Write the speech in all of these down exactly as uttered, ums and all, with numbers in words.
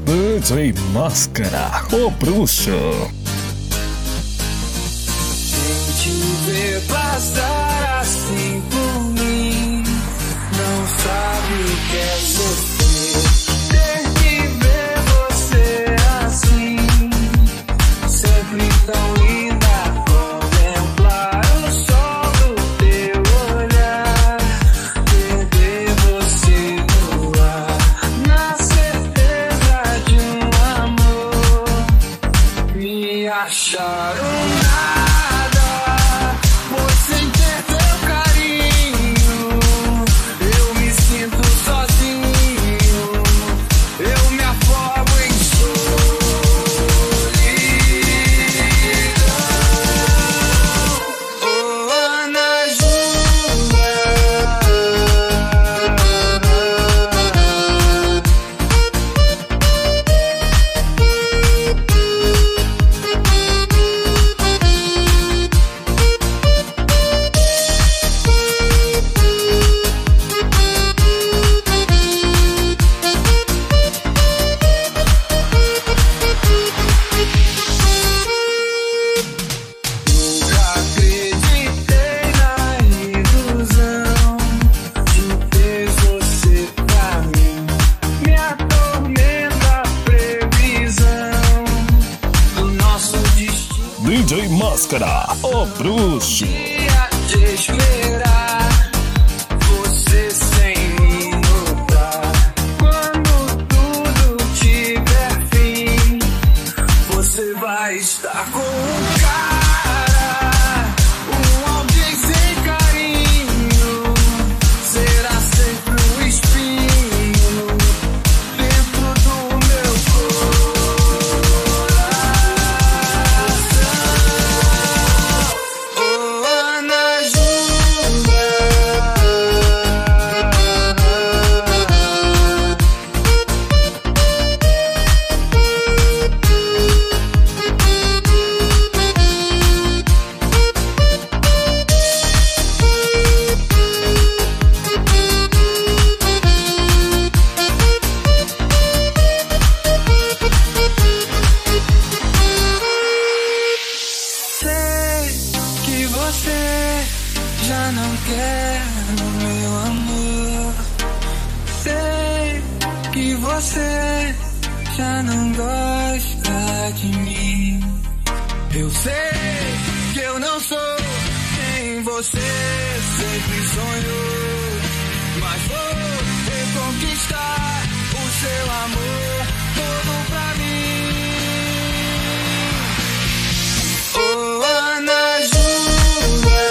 D J Máscara, o bruxo. Quem te vê passar assim por mim não sabe o que é sofrer. Ter que ver você assim, sempre tão linda. Contemplar o sol do teu olhar, perder você no ar, na certeza de um amor. Me acharam D J Máscara, o bruxo. Te esperar, você sem me notar. Quando tudo tiver fim, você vai estar com um cara, um alguém sem carinho. Será sempre um espinho dentro do meu coração. Você já não quer o meu amor. Sei que você já não gosta de mim. Eu sei que eu não sou quem você sempre sonhou, mas vou reconquistar o seu amor todo pra mim. Oh, Ana Júlia,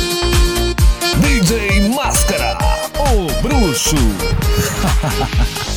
D J Máscara, o bruxo.